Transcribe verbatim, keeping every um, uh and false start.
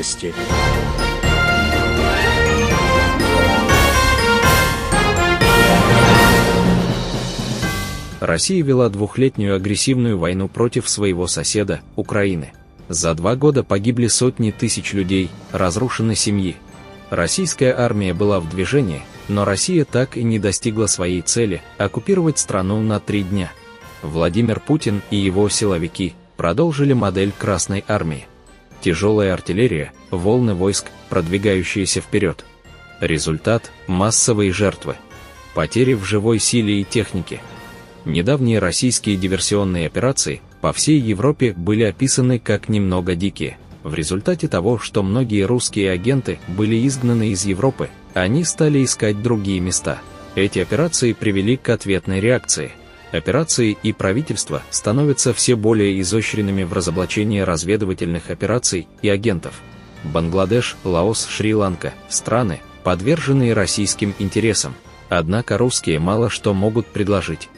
новости. Россия вела двухлетнюю агрессивную войну против своего соседа, Украины. За два года погибли сотни тысяч людей, разрушены семьи. Российская армия была в движении, но Россия так и не достигла своей цели – оккупировать страну на три дня. Владимир Путин и его силовики продолжили модель Красной армии. Тяжелая артиллерия, волны войск, продвигающиеся вперед. Результат – массовые жертвы. Потери в живой силе и технике. Недавние российские диверсионные операции по всей Европе были описаны как немного дикие. В результате того, что многие русские агенты были изгнаны из Европы, они стали искать другие места. Эти операции привели к ответной реакции. Операции и правительства становятся все более изощренными в разоблачении разведывательных операций и агентов. Бангладеш, Лаос, Шри-Ланка – страны, подверженные российским интересам. Однако русские мало что могут предложить.